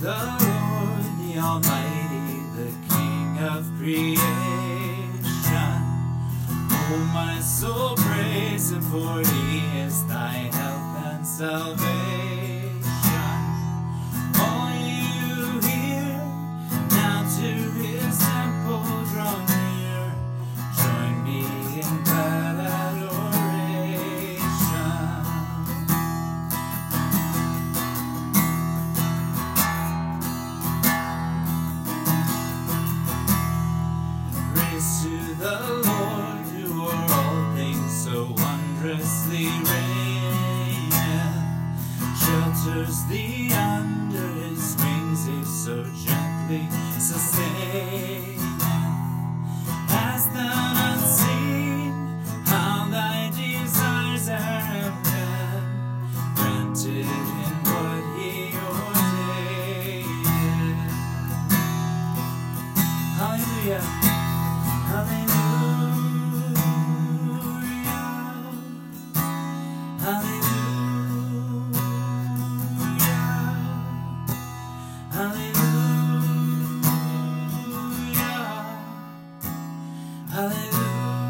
the Lord, the Almighty, the King of creation. Oh, my soul, praise Him, for He is thy help and salvation. All you hear, now to His temple draw near. Join me in glad adoration. Praise to the Lord, who o'er all things so wondrously reigneth. Shelters thee under His wings, He so gently sustaineth. Hast thou not seen how thy desires have been granted in what He ordained? Hallelujah. Hallelujah, hallelujah, hallelujah, hallelujah.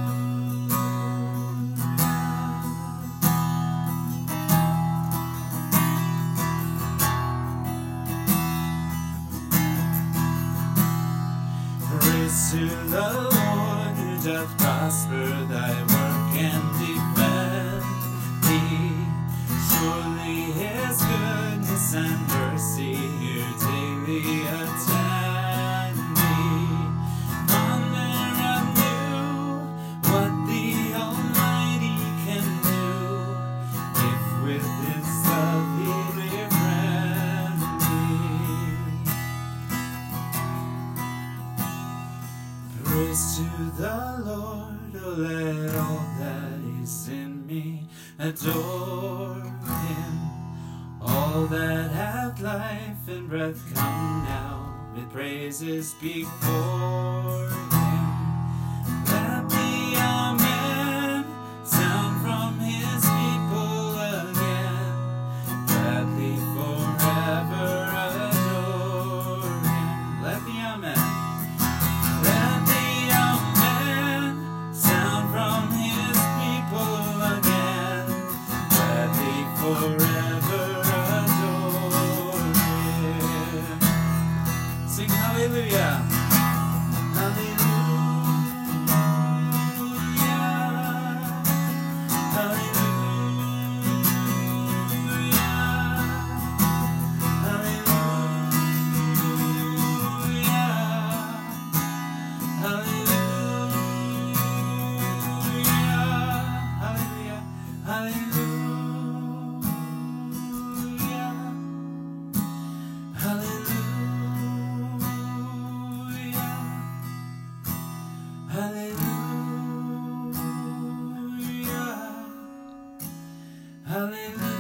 Praise to the Lord, who doth prosper thy work and defend thee. Surely His goodness and mercy here daily attend thee. Ponder anew what the Almighty can do, if with His love He befriend thee. Praise to the Lord, oh let all that is in me adore Him. All that have life and breath come now with praises before Him. Let the Amen sound from His people again, gladly forever adore Him. Let the Amen. Let the Amen sound from His people again, gladly forever adore Him. Sing hallelujah, hallelujah, hallelujah, hallelujah.